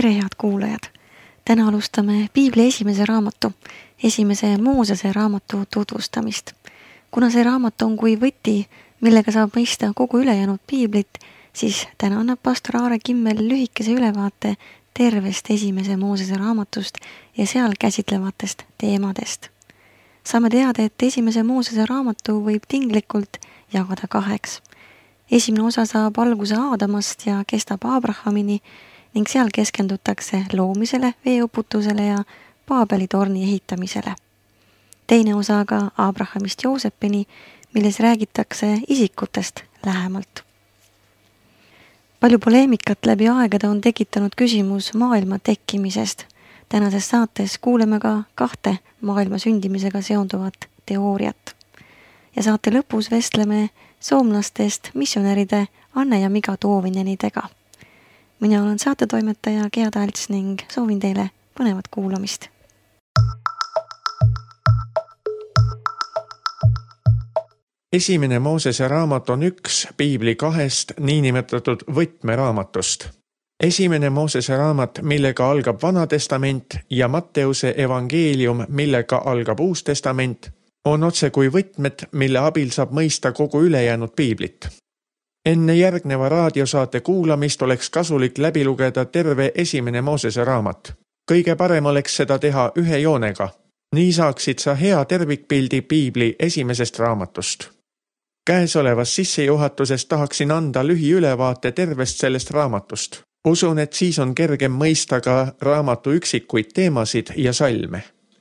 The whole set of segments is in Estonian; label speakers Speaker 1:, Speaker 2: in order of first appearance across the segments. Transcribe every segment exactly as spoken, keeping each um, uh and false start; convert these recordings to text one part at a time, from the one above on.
Speaker 1: tere, head kuulajad! Täna alustame Piibli esimese raamatu, esimese Moosese raamatu tutvustamist. Kuna see raamat on kui võti, millega saab mõista kogu ülejäänud Piiblit, siis täna annab pastor Aare Kimmel lühikese ülevaate tervest esimese Moosese raamatust ja seal käsitlevatest teemadest. Saame teada, et esimese Moosese raamatu võib tinglikult jagada kaheks. Esimene osa saab alguse Aadamast ja kestab Abrahamini ning seal keskendutakse loomisele, veeuputusele ja Paabeli torni ehitamisele. Teine osa aga Abrahamist Joosepini, milles räägitakse isikutest lähemalt. Palju poleemikat läbi aegade on tekitanud küsimus maailma tekkimisest. Tänases saates kuuleme ka kahte maailma sündimisega seonduvat teooriat. Ja saate lõpus vestleme soomlastest missionäride Anne ja Miga Toovinenidega. Mina olen saatetoimetaja Gea Talts ning soovin teile põnevat kuulamist.
Speaker 2: Esimene Moosese raamat on üks Piibli kahest niinimetatud võtmeraamatust. Esimene Moosese raamat, millega algab Vana Testament ja Matteuse evangeelium, millega algab Uus Testament, on otse kui võtmed, mille abil saab mõista kogu ülejäänud Piiblit. Enne järgneva raadiosaate kuulamist oleks kasulik läbi lugeda terve esimene Moosese raamat. Kõige parem oleks seda teha ühe joonega. Nii saaksid sa hea tervikpildi Piibli esimesest raamatust. Käesolevas sissejuhatuses tahaksin anda lühiülevaate tervest sellest raamatust. Usun, et siis on kergem mõista ka raamatu üksikuid teemasid ja salme.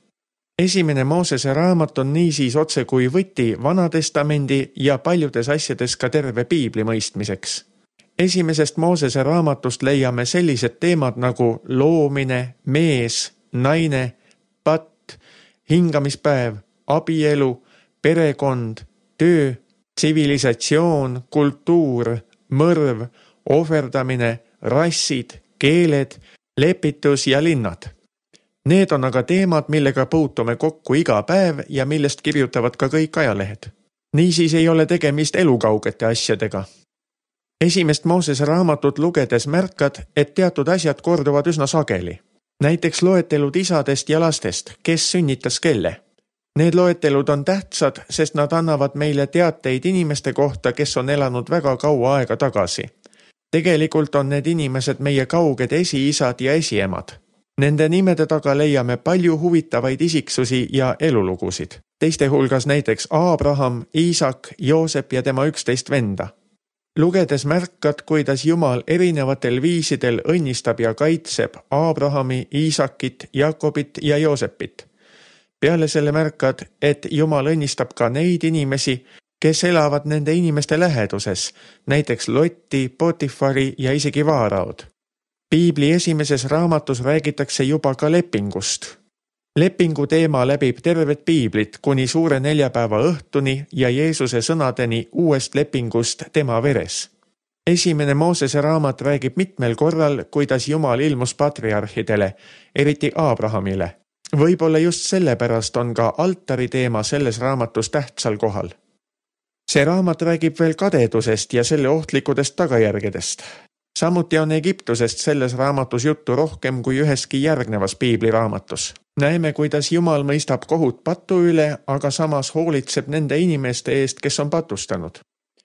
Speaker 2: Esimene Moosese raamat on niisiis otse kui võti Vana Testamendi ja paljudes asjades ka terve Piibli mõistmiseks. Esimesest Moosese raamatust leiame sellised teemad nagu loomine, mees, naine, patt, hingamispäev, abielu, perekond, töö, tsivilisatsioon, kultuur, mõrv, ohverdamine, rassid, keeled, lepitus ja linnad. Need on aga teemad, millega puutume kokku iga päev ja millest kirjutavad ka kõik ajalehed. Niisiis ei ole tegemist elukaugete asjadega. Esimest Moosese raamatut lugedes märkad, et teatud asjad korduvad üsna sageli. Näiteks loetelud isadest ja lastest, kes sünnitas kelle. Need loetelud on tähtsad, sest nad annavad meile teateid inimeste kohta, kes on elanud väga kaua aega tagasi. Tegelikult on need inimesed meie kauged esiisad ja esiemad. Nende nimede taga leiame palju huvitavaid isiksusi ja elulugusid. Teiste hulgas näiteks Abraham, Iisak, Joosep ja tema üksteist venda. Lugedes märkad, kuidas Jumal erinevatel viisidel õnnistab ja kaitseb Abrahami, Iisakit, Jakobit ja Joosepit. Peale selle märkad, et Jumal õnnistab ka neid inimesi, kes elavad nende inimeste läheduses, näiteks Lotti, Potifari ja isegi Vaaraod. Piibli esimeses raamatus räägitakse juba ka lepingust. Lepingu teema läbib tervet Piiblit kuni suure neljapäeva õhtuni ja Jeesuse sõnadeni uuest lepingust tema veres. Esimene Moosese raamat räägib mitmel korral, kuidas Jumal ilmus patriarhidele, eriti Abrahamile. Võib-olla just sellepärast on ka altari teema selles raamatus tähtsal kohal. See raamat räägib veel kadedusest ja selle ohtlikudest tagajärgedest. Samuti on Egiptusest selles raamatus juttu rohkem kui üheski järgnevas Piibli raamatus. Näeme, kuidas Jumal mõistab kohut patu üle, aga samas hoolitseb nende inimeste eest, kes on patustanud.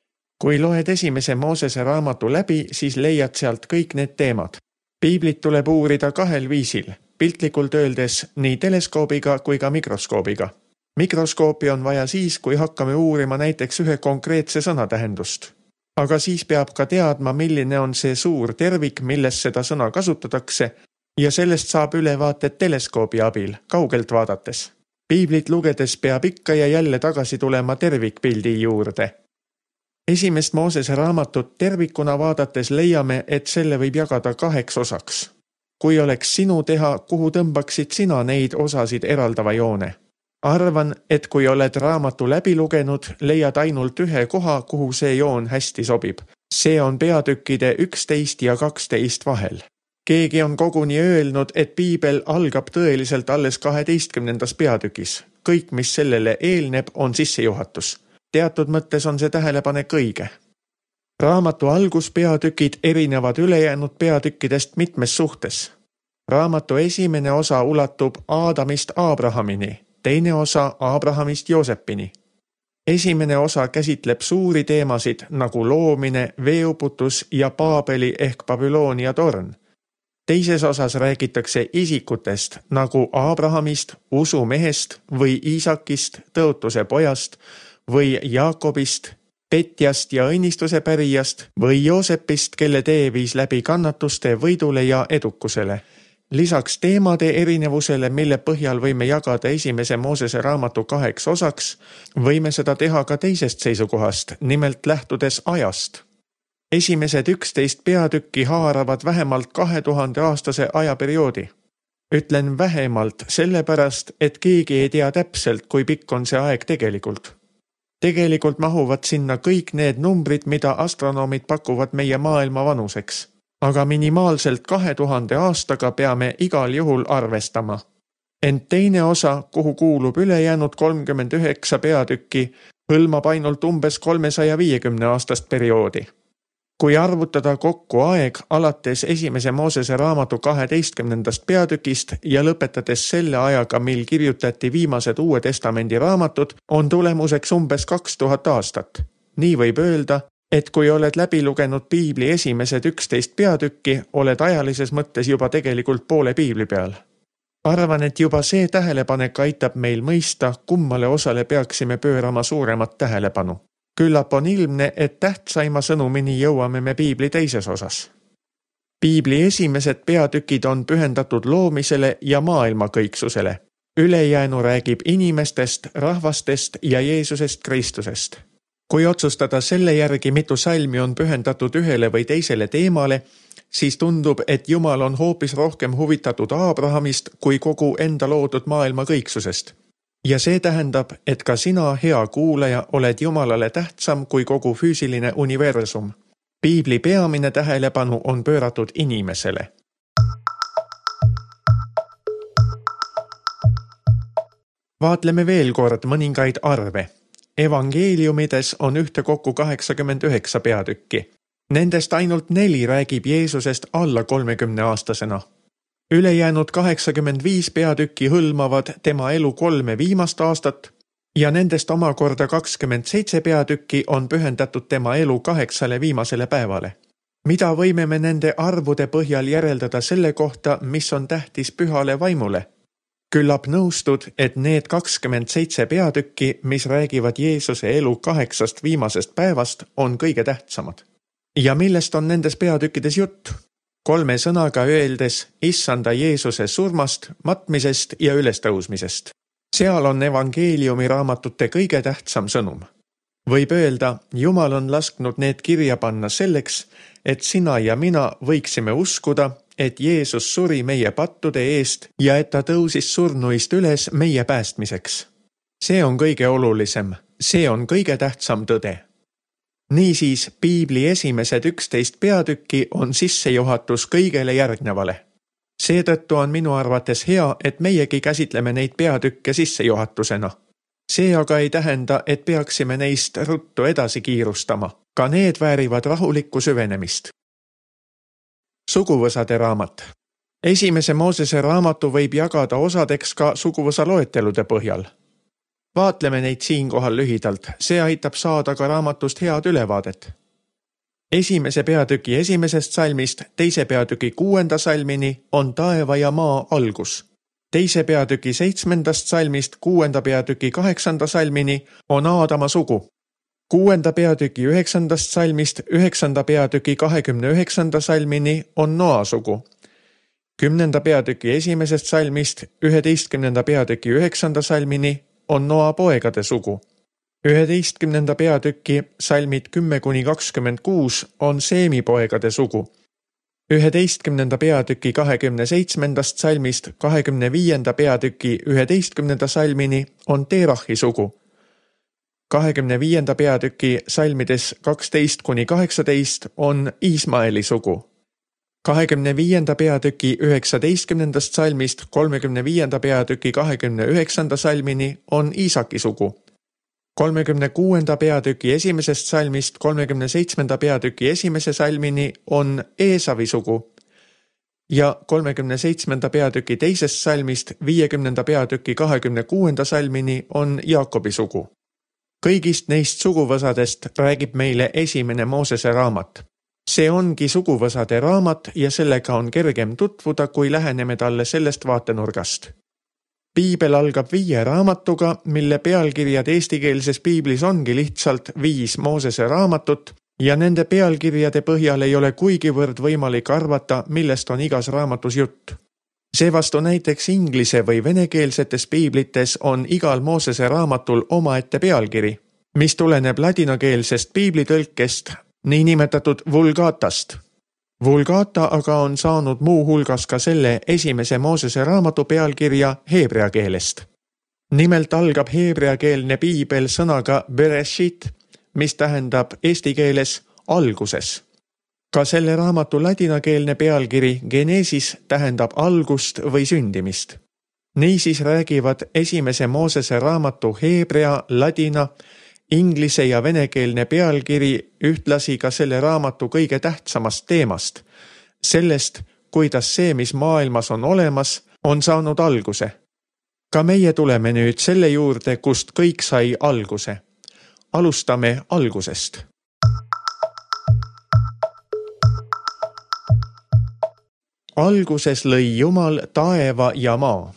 Speaker 2: Kui loed esimese Moosese raamatu läbi, siis leiad sealt kõik need teemad. Piiblit tuleb uurida kahel viisil, piltlikult öeldes nii teleskoobiga kui ka mikroskoobiga. Mikroskoopi on vaja siis, kui hakkame uurima näiteks ühe konkreetse sõna tähendust. Aga siis peab ka teadma, milline on see suur tervik, milles seda sõna kasutatakse, ja sellest saab ülevaated teleskoobi abil, kaugelt vaadates. Piiblit lugedes peab ikka ja jälle tagasi tulema tervikpildi juurde. Esimest Moosese raamatut tervikuna vaadates leiame, et selle võib jagada kaheks osaks. Kui oleks sinu teha, kuhu tõmbaksid sina neid osasid eraldava joone? Arvan, et kui oled raamatu läbi lugenud, leiad ainult ühe koha, kuhu see joon hästi sobib. See on peatükkide üksteist ja kaksteist vahel. Keegi on koguni öelnud, et Piibel algab tõeliselt alles kaheteistkümnendas peatükis. Kõik, mis sellele eelneb, on sissejuhatus. Teatud mõttes on see tähelepanek õige. Raamatu alguspeatükid erinevad ülejäänud peatükkidest mitmes suhtes. raamatu esimene osa ulatub Aadamist Aabrahamini, teine osa Aabrahamist Joosepini. Esimene osa käsitleb suuri teemasid nagu loomine, veeuputus ja Paabeli ehk Babyloonia torn. Teises osas räägitakse isikutest nagu Aabrahamist, usumehest või Iisakist, tõotuse pojast või Jaakobist, petjast ja õnnistuse pärijast või Joosepist, kelle tee viis läbi kannatuste võidule ja edukusele. Lisaks teemade erinevusele, mille põhjal võime jagada esimese Moosese raamatu kaheks osaks, võime seda teha ka teisest seisukohast, nimelt lähtudes ajast. Esimesed üksteist peatükki haaravad vähemalt kahe tuhande aastase ajaperioodi. Ütlen vähemalt sellepärast, et keegi ei tea täpselt, kui pikk on see aeg tegelikult. Tegelikult mahuvad sinna kõik need numbrid, mida astronoomid pakuvad meie maailma vanuseks. Aga minimaalselt kahe tuhande aastaga peame igal juhul arvestama. Ent teine osa, kuhu kuulub ülejäänud kolmkümmend üheksa peatükki, hõlmab ainult umbes kolmesaja viiekümne aastast perioodi. Kui arvutada kokku aeg alates esimese Moosese raamatu kaheteistkümnendast peatükist ja lõpetades selle ajaga, mil kirjutati viimased Uue Testamendi raamatud, on tulemuseks umbes kaks tuhat aastat. Nii võib öelda, et kui oled läbi lugenud piibli esimesed üksteist peatükki, oled ajalises mõttes juba tegelikult poole piibli peal. Arvan, et juba see tähelepanek aitab meil mõista, kummale osale peaksime pöörama suuremat tähelepanu. Küllap on ilmne, et tähtsaima sõnumini jõuame me piibli teises osas. Piibli esimesed peatükid on pühendatud loomisele ja maailma kõiksusele. Ülejäänu räägib inimestest, rahvastest ja Jeesusest Kristusest. Kui otsustada selle järgi, mitu salmi on pühendatud ühele või teisele teemale, siis tundub, et Jumal on hoopis rohkem huvitatud Aabrahamist kui kogu enda loodud maailma kõiksusest. Ja see tähendab, et ka sina, hea kuulaja, oled Jumalale tähtsam kui kogu füüsiline universum. Piibli peamine tähelepanu on pööratud inimesele. Vaatleme veel kord mõningaid arve. Evangeeliumides on ühtekokku kaheksakümmend üheksa peatükki. Nendest ainult neli räägib Jeesusest alla kolmekümne aastasena. Ülejäänud kaheksakümmend viis peatükki hõlmavad tema elu kolme viimast aastat ja nendest omakorda kakskümmend seitse peatükki on pühendatud tema elu kaheksale viimasele päevale. Mida võime me nende arvude põhjal järeldada selle kohta, mis on tähtis pühale vaimule? Küllap nõustud, et need kakskümmend seitse peatükki, mis räägivad Jeesuse elu kaheksast viimasest päevast, on kõige tähtsamad. Ja millest on nendes peatükkides jutt? Kolme sõnaga öeldes issanda Jeesuse surmast, matmisest ja ülestõusmisest. Seal on evangeeliumi raamatute kõige tähtsam sõnum. Võib öelda, Jumal on lasknud need kirja panna selleks, et sina ja mina võiksime uskuda, et Jeesus suri meie pattude eest ja et ta tõusis surnuist üles meie päästmiseks. See on kõige olulisem, see on kõige tähtsam tõde. Niisiis, piibli esimesed üksteist peatükki on sissejuhatus kõigele järgnevale. Seetõttu on minu arvates hea, et meiegi käsitleme neid peatükke sissejuhatusena. See aga ei tähenda, et peaksime neist ruttu edasi kiirustama. Ka need väärivad rahulikku süvenemist. Suguvõsade raamat. Esimese Moosese raamatu võib jagada osadeks ka suguvõsa loetelude põhjal. Vaatleme neid siinkohal lühidalt, see aitab saada ka raamatust head ülevaadet. Esimese peatüki esimesest salmist teise peatüki kuuenda salmini on taeva ja maa algus. Teise peatüki seitsmendast salmist kuuenda peatüki kaheksanda salmini on Aadama sugu. Kuuenda peatüki üheksandast salmist üheksanda peatüki kahekümne üheksanda salmini on Noa sugu. Kümnenda peatüki esimesest salmist üheteistkümnenda peatüki üheksanda salmini on Noa poegade sugu. Üheteistkümnenda peatüki salmid kümme kuni kakskümmend kuus on Seemi poegade sugu. Üheteistkümnenda peatüki kahekümne seitsmendast salmist kahekümne viienda peatüki üheteistkümnenda salmini on Teerahi sugu. kahekümne viienda peatüki salmides kaksteist kuni kaheksateist on Iismaeli sugu. kahekümne viienda peatüki üheksateistkümnendast salmist kolmekümne viienda peatüki kahekümne üheksanda salmini on Iisaki sugu. kolmekümne kuuenda peatüki esimesest salmist kolmekümne seitsmenda peatüki esimese salmini on Eesavi sugu. ja kolmekümne seitsmenda peatüki teisest salmist viiekümnenda peatüki kahekümne kuuenda salmini on Jaakobi sugu. Kõigist neist suguvõsadest räägib meile esimene Moosese raamat. See ongi suguvõsade raamat ja sellega on kergem tutvuda, kui läheneme talle sellest vaatenurgast. Piibel algab viie raamatuga, mille pealkirjad eestikeelses piiblis ongi lihtsalt viis Moosese raamatut ja nende pealkirjade põhjal ei ole kuigivõrd võimalik arvata, millest on igas raamatus jutt. Seevastu näiteks inglise või venekeelsetes piiblites on igal Moosese raamatul omaette pealkiri, mis tuleneb ladinakeelsest piiblitõlkest, niinimetatud vulgatast. Vulgata aga on saanud muu hulgas ka selle esimese Moosese raamatu pealkirja heebrea keelest. Nimelt algab heebreakeelne piibel sõnaga Bereshit, mis tähendab eesti keeles alguses. Ka selle raamatu ladinakeelne pealkiri Genesis tähendab algust või sündimist. Niisiis räägivad esimese Moosese raamatu heebrea, ladina, inglise ja venekeelne pealkiri ühtlasi ka selle raamatu kõige tähtsamast teemast, sellest, kuidas see, mis maailmas on olemas, on saanud alguse. Ka meie tuleme nüüd selle juurde, kust kõik sai alguse. Alustame algusest. Alguses lõi Jumal taeva ja maa.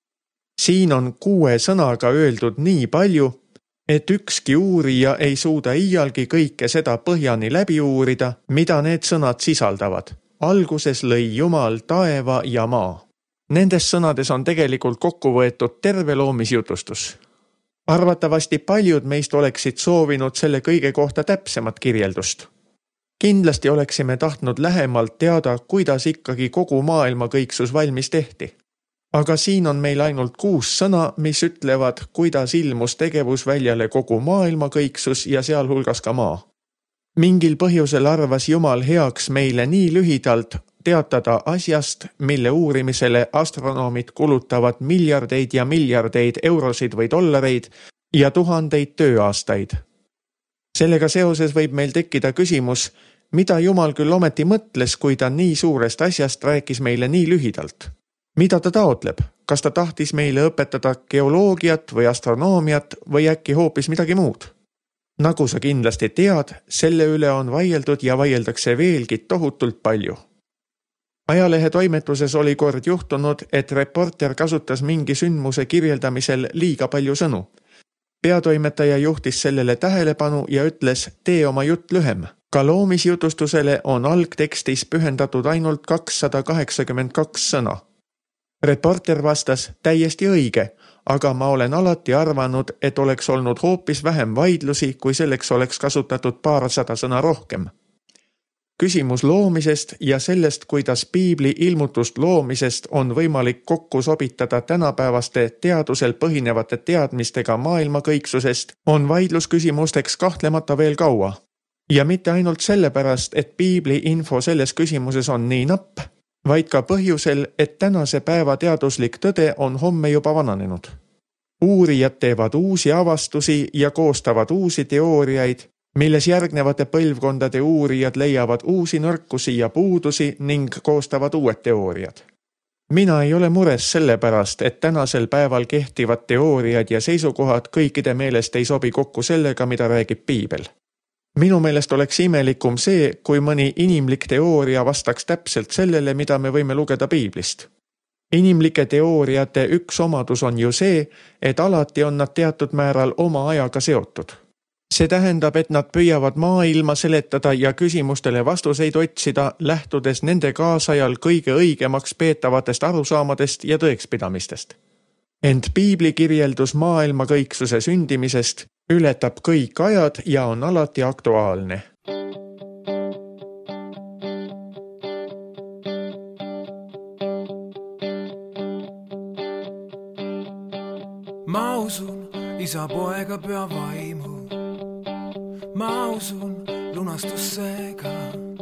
Speaker 2: Siin on kuue sõnaga öeldud nii palju, et ükski uurija ei suuda iialgi kõike seda põhjani läbi uurida, mida need sõnad sisaldavad. Alguses lõi Jumal taeva ja maa. Nendes sõnades on tegelikult kokku võetud terve loomisjutustus. Arvatavasti paljud meist oleksid soovinud selle kõige kohta täpsemat kirjeldust. Kindlasti oleksime tahtnud lähemalt teada, kuidas ikkagi kogu maailma kõiksus valmis tehti. Aga siin on meil ainult kuus sõna, mis ütlevad, kuidas ilmus tegevusväljale kogu maailma kõiksus ja sealhulgas ka maa. Mingil põhjusel arvas Jumal heaks meile nii lühidalt teatada asjast, mille uurimisele astronoomid kulutavad miljardeid ja miljardeid eurosid või dollareid ja tuhandeid tööaastaid. Sellega seoses võib meil tekkida küsimus, mida Jumal küll ometi mõtles, kui ta nii suurest asjast rääkis meile nii lühidalt. Mida ta taotleb? Kas ta tahtis meile õpetada geoloogiat või astronoomiat või äkki hoopis midagi muud? Nagu sa kindlasti tead, selle üle on vaieldud ja vaieldakse veelgi tohutult palju. Ajalehe toimetuses oli kord juhtunud, et reporter kasutas mingi sündmuse kirjeldamisel liiga palju sõnu. Peatoimetaja juhtis sellele tähelepanu ja ütles, tee oma jutt lühem. Ka loomisjutustusele on algtekstis pühendatud ainult kakssada kaheksakümmend kaks sõna. Reporter vastas, täiesti õige, aga ma olen alati arvanud, et oleks olnud hoopis vähem vaidlusi, kui selleks oleks kasutatud paarsada sõna rohkem. Küsimus loomisest ja sellest, kuidas piibli ilmutust loomisest on võimalik kokku sobitada tänapäevaste teadusel põhinevate teadmistega maailma kõiksusest, on vaidlusküsimusteks kahtlemata veel kaua. Ja mitte ainult sellepärast, et piibli info selles küsimuses on nii napp, vaid ka põhjusel, et tänase päeva teaduslik tõde on homme juba vananenud. Uurijad teevad uusi avastusi ja koostavad uusi teooriaid, milles järgnevate põlvkondade uurijad leiavad uusi nõrkusi ja puudusi ning koostavad uued teooriad. Mina ei ole mures sellepärast, et tänasel päeval kehtivad teooriad ja seisukohad kõikide meelest ei sobi kokku sellega, mida räägib piibel. Minu meelest oleks imelikum see, kui mõni inimlik teooria vastaks täpselt sellele, mida me võime lugeda piiblist. Inimlike teooriate üks omadus on ju see, et alati on nad teatud määral oma ajaga seotud. See tähendab, et nad püüavad maailma seletada ja küsimustele vastuseid otsida, lähtudes nende kaasajal kõige õigemaks peetavatest arusaamadest ja tõekspidamistest. Ent piibli kirjeldus maailma kõiksuse sündimisest ületab kõik ajad ja on alati aktuaalne.
Speaker 3: Ma usun isa, poega, püha vaimu. Ma usun lunastusse ka.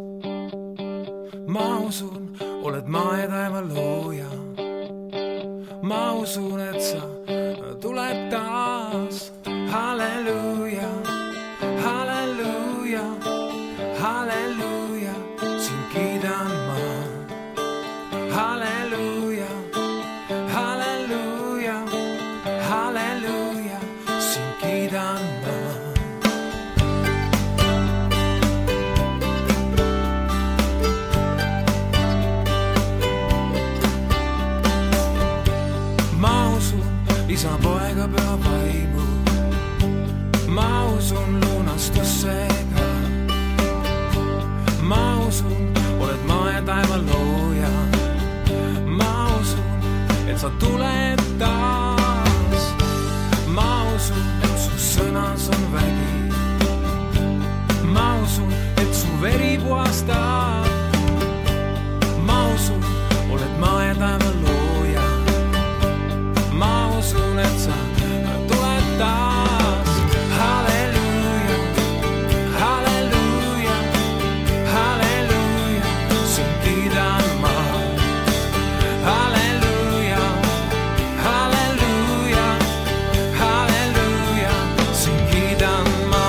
Speaker 3: Ma usun, oled maa ja taeva looja. Ma usun, et sa tuled taas. Halleluuja, halleluuja, halleluuja, sind kiidan ma. isa, poega, püha vaimu. Ma usun lunastusse ka. Ma usun, oled maa ja taeva looja. Ma usun, et sa tuled taas. Ma usun, et su sõnas on vägi. Ma usun, et su veri puhastab. Ma usun, oled maa ja taeva looja. Ma usun, et sa tuled taas. Halleluuja, halleluuja, halleluuja, sind kiidan ma. Halleluuja, halleluuja, halleluuja, sind kiidan ma.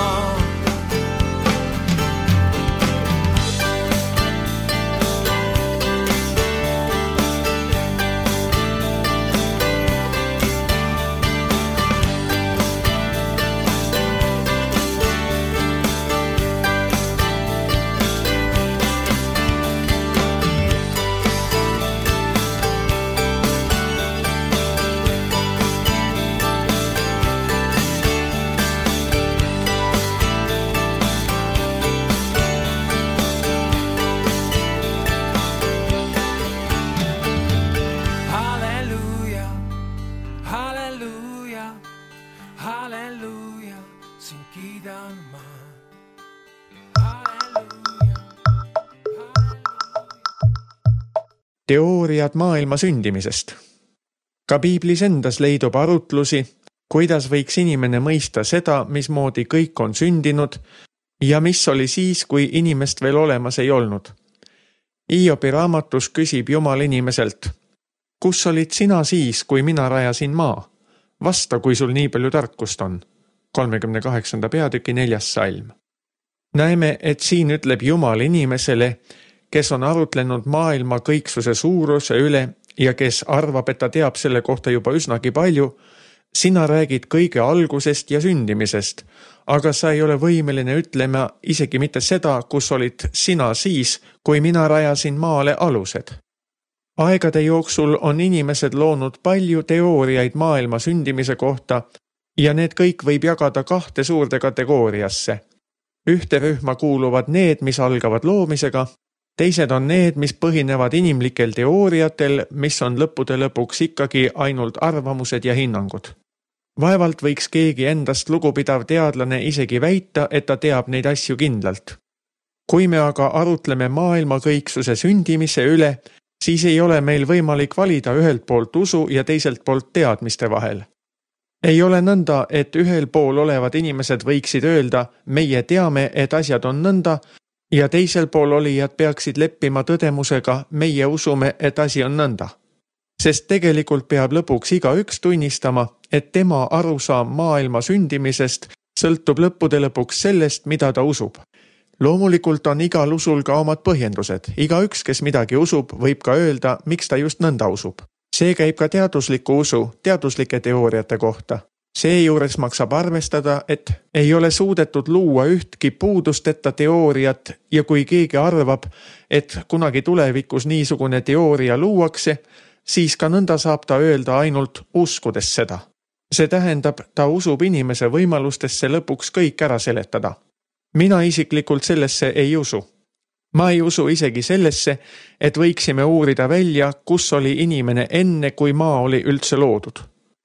Speaker 3: Halleluuja, halleluuja, halleluuja, sind kiidan ma. Halleluuja,
Speaker 2: Teooriad maailma sündimisest. Ka piiblis endas leidub arutlusi, kuidas võiks inimene mõista seda, mismoodi kõik on sündinud ja mis oli siis, kui inimest veel olemas ei olnud. Hiobi raamatus küsib Jumal inimeselt: kus olid sina siis, kui mina rajasin maa? Vasta, kui sul nii palju tarkust on. kolmekümne kaheksanda peatüki neljas salm. Näeme, et siin ütleb Jumal inimesele, kes on arutlenud maailma kõiksuse suuruse üle ja kes arvab, et ta teab selle kohta juba üsnagi palju, sina räägid kõige algusest ja sündimisest, aga sa ei ole võimeline ütlema isegi mitte seda, kus olid sina siis, kui mina rajasin maale alused. Aegade jooksul on inimesed loonud palju teooriaid maailma sündimise kohta ja need kõik võib jagada kahte suurde kategooriasse. Ühte rühma kuuluvad need, mis algavad loomisega, teised on need, mis põhinevad inimlikel teooriatel, mis on lõppude lõpuks ikkagi ainult arvamused ja hinnangud. Vaevalt võiks keegi endast lugupidav teadlane isegi väita, et ta teab neid asju kindlalt. Kui me aga arutleme maailma kõiksuse sündimise üle, siis ei ole meil võimalik valida ühelt poolt usu ja teiselt poolt teadmiste vahel. Ei ole nõnda, et ühel pool olevad inimesed võiksid öelda, meie teame, et asjad on nõnda, ja teisel pool olijad peaksid leppima tõdemusega, meie usume, et asi on nõnda. Sest tegelikult peab lõpuks iga üks tunnistama, et tema arusaam maailma sündimisest sõltub lõppude lõpuks sellest, mida ta usub. Loomulikult on igal usul ka omad põhjendused. Iga üks, kes midagi usub, võib ka öelda, miks ta just nõnda usub. See käib ka teadusliku usu, teaduslike teooriate kohta. Seejuures maksab arvestada, et ei ole suudetud luua ühtki puudusteta teooriat ja kui keegi arvab, et kunagi tulevikus niisugune teooria luuakse, siis ka nõnda saab ta öelda ainult uskudes seda. See tähendab, ta usub inimese võimalustesse lõpuks kõik ära seletada. Mina isiklikult sellesse ei usu. Ma ei usu isegi sellesse, et võiksime uurida välja, kus oli inimene enne, kui maa oli üldse loodud.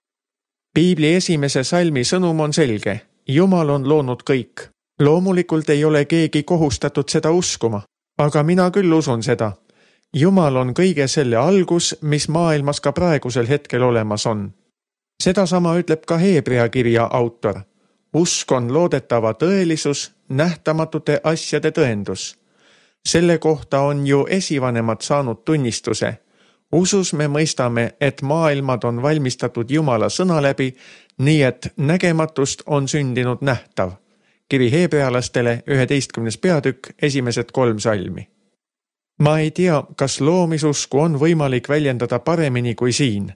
Speaker 2: Piibli esimese salmi sõnum on selge. Jumal on loonud kõik. Loomulikult ei ole keegi kohustatud seda uskuma, aga mina küll usun seda. Jumal on kõige selle algus, mis maailmas ka praegusel hetkel olemas on. Seda sama ütleb ka Heebrea kirja autor. Usk on loodetava tõelisus, nähtamatute asjade tõendus. Selle kohta on ju esivanemad saanud tunnistuse. Usus me mõistame, et maailmad on valmistatud Jumala sõna läbi, nii et nägematust on sündinud nähtav. Kiri Heebrealastele üheteistkümnes peatükk, esimesed kolm salmi. Ma ei tea, kas loomisusku on võimalik väljendada paremini kui siin.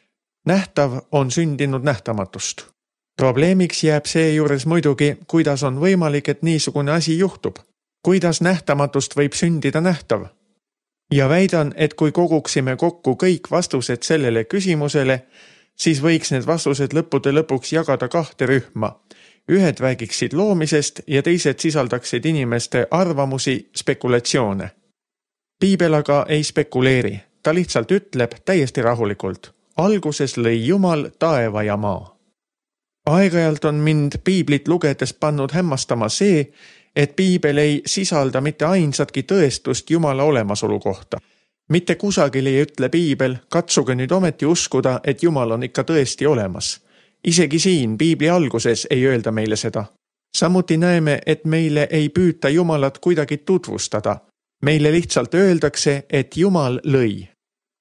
Speaker 2: Nähtav on sündinud nähtamatust. Probleemiks jääb seejuures muidugi, kuidas on võimalik, et niisugune asi juhtub. Kuidas nähtamatust võib sündida nähtav? Ja väidan, et kui koguksime kokku kõik vastused sellele küsimusele, siis võiks need vastused lõppude lõpuks jagada kahte rühma. Ühed räägiksid loomisest ja teised sisaldaksid inimeste arvamusi, spekulatsioone. Piibel aga ei spekuleeri, ta lihtsalt ütleb täiesti rahulikult. Alguses lõi Jumal taeva ja maa. Aeg-ajalt on mind piiblit lugedes pannud hämmastama see, et piibel ei sisalda mitte ainsatki tõestust Jumala olemasolu kohta. Mitte kusagil ei ütle piibel, katsuge nüüd ometi uskuda, et Jumal on ikka tõesti olemas. Isegi siin piibli alguses ei öelda meile seda. Samuti näeme, et meile ei püüta Jumalat kuidagi tutvustada. Meile lihtsalt öeldakse, et Jumal lõi.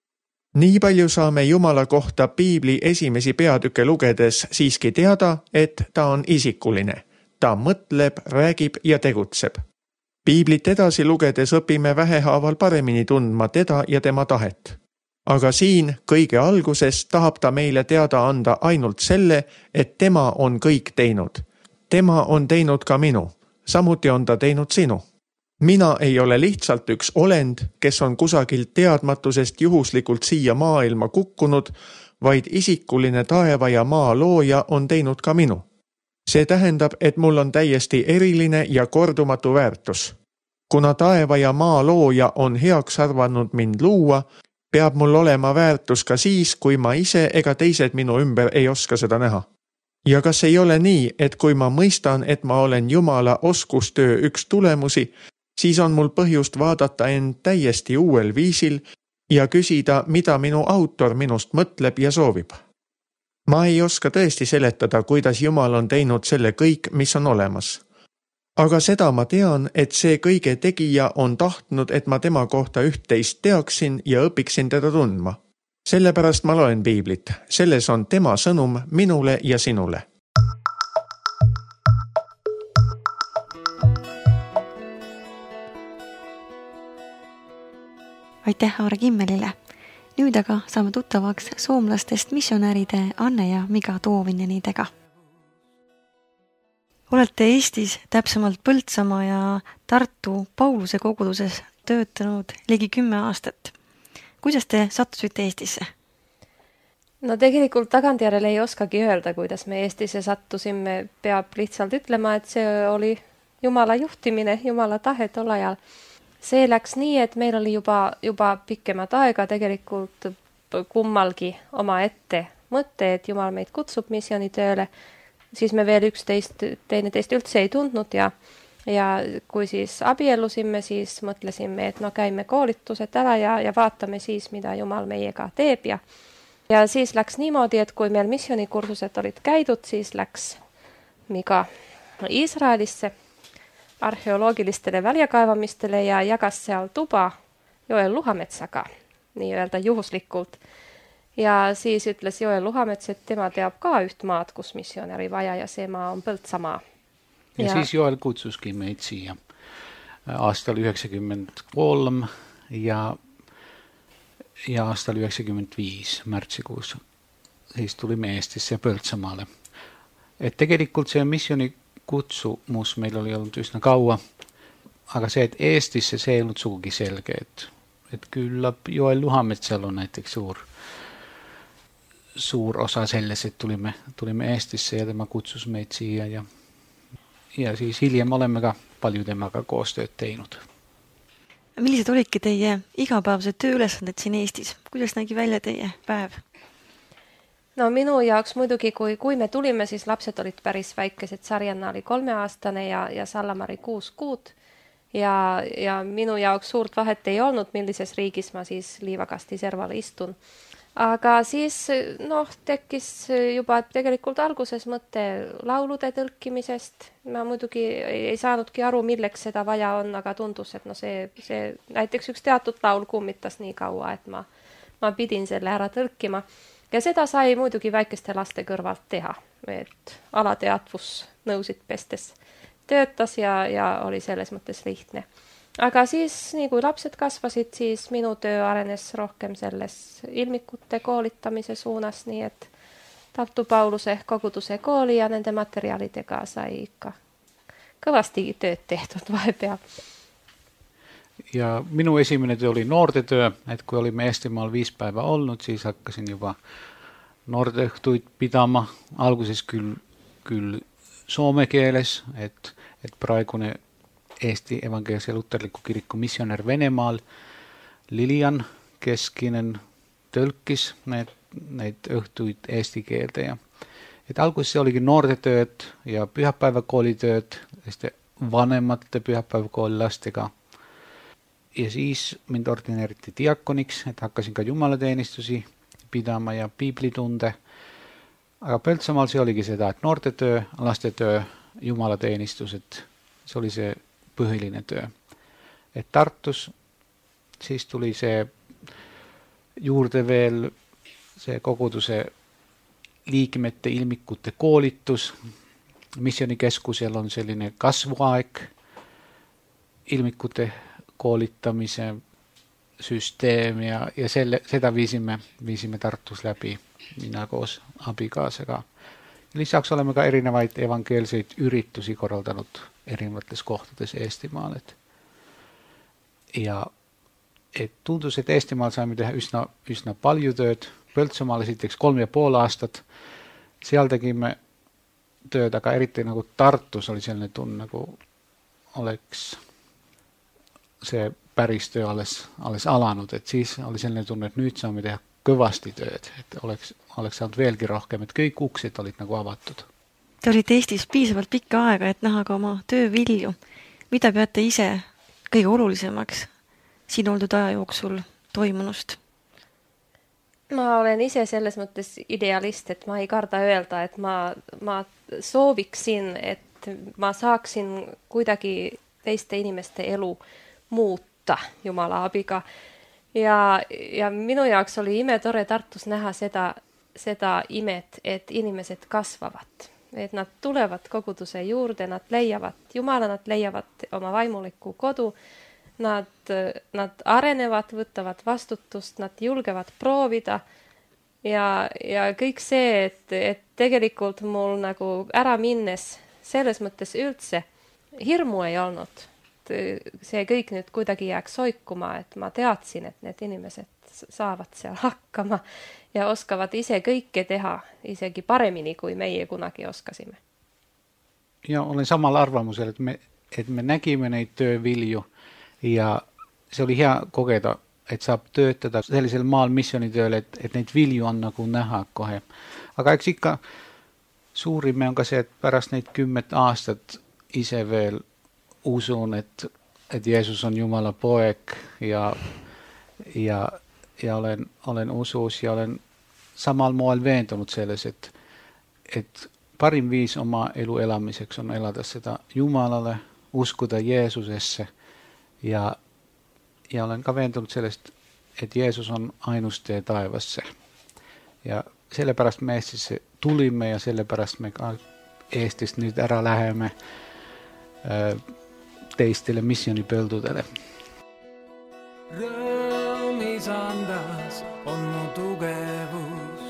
Speaker 2: Nii palju saame Jumala kohta piibli esimesi peatükke lugedes siiski teada, et ta on isikuline. Ta mõtleb, räägib ja tegutseb. Piiblit edasi lugedes õpime vähehaaval paremini tundma teda ja tema tahet. Aga siin kõige alguses tahab ta meile teada anda ainult selle, et tema on kõik teinud. Tema on teinud ka minu, samuti on ta teinud sinu. Mina ei ole lihtsalt üks olend, kes on kusagilt teadmatusest juhuslikult siia maailma kukkunud, vaid isikuline taeva ja maa looja on teinud ka minu. See tähendab, et mul on täiesti eriline ja kordumatu väärtus. Kuna taeva ja maa looja on heaks arvanud mind luua, peab mul olema väärtus ka siis, kui ma ise ega teised minu ümber ei oska seda näha. Ja kas ei ole nii, et kui ma mõistan, et ma olen Jumala oskustöö üks tulemusi, siis on mul põhjust vaadata end täiesti uuel viisil ja küsida, mida minu autor minust mõtleb ja soovib. Ma ei oska tõesti seletada, kuidas Jumal on teinud selle kõik, mis on olemas. Aga seda ma tean, et see kõige tegija on tahtnud, et ma tema kohta üht-teist teaksin ja õpiksin teda tundma. Sellepärast ma loen piiblit. Selles on tema sõnum minule ja sinule.
Speaker 1: Aitäh Aare Kimmelile. Nüüd aga saame tuttavaks soomlastest missionäride Anne ja Miga Toovinenidega. Olete Eestis, täpsemalt Põltsamaa ja Tartu Pauluse koguduses töötanud ligi kümme aastat. Kuidas te sattusite Eestisse?
Speaker 4: No tegelikult tagantjärele ei oskagi öelda, kuidas me Eestisse sattusime. Peab lihtsalt ütlema, et see oli Jumala juhtimine, Jumala tahe tol ajal. See läks nii, et meil oli juba, juba pikkemat aega tegelikult kummalgi oma ette mõtte, et Jumal meid kutsub missionitööle. Siis me veel üksteist, teine teist üldse ei tundnud ja, ja kui siis abielusime, siis mõtlesime, et no käime koolitused ära ja, ja vaatame siis, mida Jumal meiega teeb. Ja, ja siis läks niimoodi, et kui meil missionikursused olid käidud, siis läks Miga Iisraelisse arheoloogilistele väljakaevamistele ja jagas seal tuba Joel Luhametsaga, nii-öelda juhuslikult. Ja siis ütles Joel Luhamets, et tema teab ka üht maad, kus missionäri vaja ja see maa on Põltsamaa.
Speaker 5: Ja, ja siis Joel kutsuski meid siia aastal üheksakümmend kolm ja, ja aastal üheksakümmend viis märtsikuus. Siis tulime Eestisse Põltsamaale. Et tegelikult see missioni kutsumus meil oli olnud üsna kaua, aga see, et Eestisse see ei olnud sugugi selge, et, et küllap Joel Luhametsal on näiteks suur, suur osa selles, et tulime, tulime Eestisse ja tema kutsus meid siia ja, ja siis hiljem oleme ka palju temaga koostööd teinud.
Speaker 1: Millised olidki teie igapäevased tööülesanded siin Eestis? Kuidas nägi välja teie päev?
Speaker 4: No minu jaoks muidugi, kui, kui me tulime, siis lapsed olid päris väikesed. Sarjanna oli kolmeaastane ja, ja Sallamari kuus kuud. Ja, ja minu jaoks suurt vahet ei olnud, millises riigis ma siis liivakasti servale istun. Aga siis noh, tekkis juba tegelikult alguses mõte laulude tõlkimisest. Ma muidugi ei, ei saanudki aru, milleks seda vaja on, aga tundus, et no see, see näiteks üks teatud laul kummitas nii kaua, et ma, ma pidin selle ära tõlkima. Ja seda sai muidugi väikeste laste kõrvalt teha, et alateadvus nõusid pestes töötas ja, ja oli selles mõttes lihtne. Aga siis, nii kui lapsed kasvasid, siis minu töö arenes rohkem selles ilmikute koolitamise suunas, nii et Tartu Pauluse koguduse kooli ja nende materjalidega sai ikka kõvasti tööd tehtud vahepeal.
Speaker 5: Ja minu esimene töö oli noortetöö, et kui olime Eestimaal viis päeva olnud, siis hakkasin juba noorteõhtuid pidama, alguses küll, küll soome keeles, et, et praegune Eesti evangeelse luterliku kiriku missionär Venemaal Lilian Keskinen tõlkis need, neid õhtuid eesti keelde ja et alguses see oligi noortetööd ja pühapäevakoolitööd, vanemate pühapäevakooli lastega. Ja siis mind ordineeriti diakoniks, et hakkasin ka jumalateenistusi pidama ja piiblitunde. Aga Põltsamaal see oligi seda, et noortetöö, lastetöö, jumalateenistused, see oli see põhiline töö. Et Tartus siis tuli see juurde veel see koguduse liikmete ilmikute koolitus. Missionikeskusel on selline kasvuaeg ilmikute koolitamise süsteem ja, ja selle, seda viisime, viisime Tartus läbi mina koos abikaasaga. Lisaks oleme ka erinevaid evangeelseid üritusi korraldanud erinevates kohtades Eestimaal. Et, ja et tundus, et Eestimaal saime teha üsna, üsna palju tööd. Põltsamaal esiteks kolm ja pool aastat. Seal tegime tööd, aga eriti nagu Tartus oli selline tunne, nagu oleks see päris töö alles, alles alanud, et siis oli selline tunne, et nüüd saame teha kõvasti tööd, et oleks, oleks saanud veelgi rohkem, et kõik uksed olid nagu avatud.
Speaker 1: Te olite Eestis piisavalt pikka aega, et näha ka oma töö vilju. Mida peate ise kõige olulisemaks siin oldud aja jooksul toimunust?
Speaker 4: Ma olen ise selles mõttes idealist, et ma ei karda öelda, et ma, ma sooviksin, et ma saaksin kuidagi teiste inimeste elu muuta Jumala abiga. Ja, ja minu jaoks oli ime tore Tartus näha seda, seda imet, et inimesed kasvavad. Et nad tulevad koguduse juurde, nad leiavad Jumala, nad leiavad oma vaimuliku kodu, nad, nad arenevad, võtavad vastutust, nad julgevad proovida ja, ja kõik see, et, et tegelikult mul nagu ära minnes selles mõttes üldse hirmu ei olnud. See kõik nüüd kuidagi jääks soikuma, et ma teadsin, et need inimesed saavad seal hakkama ja oskavad ise kõike teha, isegi paremini, kui meie kunagi oskasime.
Speaker 5: Ja olen samal arvamusel, et me, et me nägime neid töövilju ja see oli hea kogeda, et saab töötada sellisel maal missionitööl, et, et neid vilju on nagu näha kohe. Aga eks ikka suurime on ka see, et pärast neid kümmet aastat ise veel usun, et, et Jeesus on Jumala poeg ja, ja, ja olen, olen usus ja olen samal moel veendunud selles, et, et parim viis oma elu elamiseks on elada seda Jumalale, uskuda Jeesusesse ja, ja olen ka veendunud sellest, et Jeesus on ainus tee taevasse. Ja sellepärast me Eestisse tulime ja sellepärast me ka Eestist nüüd ära läheme äh, teistele missionipöldudele.
Speaker 3: Rõõmis andas on mu tugevus.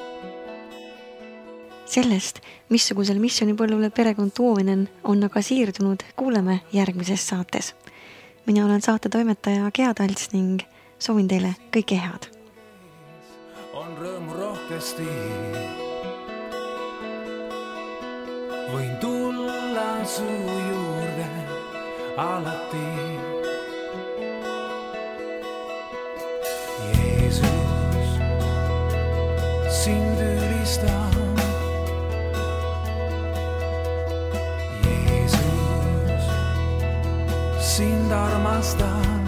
Speaker 1: Sellest, missugusel missionipõllule perekond Tuovinen on aga siirdunud, kuuleme järgmises saates. Mina olen saate toimetaja Gea Talts ning soovin teile kõike head.
Speaker 3: On rõõmu rohkesti. Võin tulla su juurde alati. Jeesus, sind ülistan. Jeesus, sind armastan.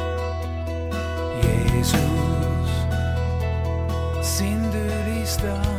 Speaker 3: Jeesus, sind ülistan.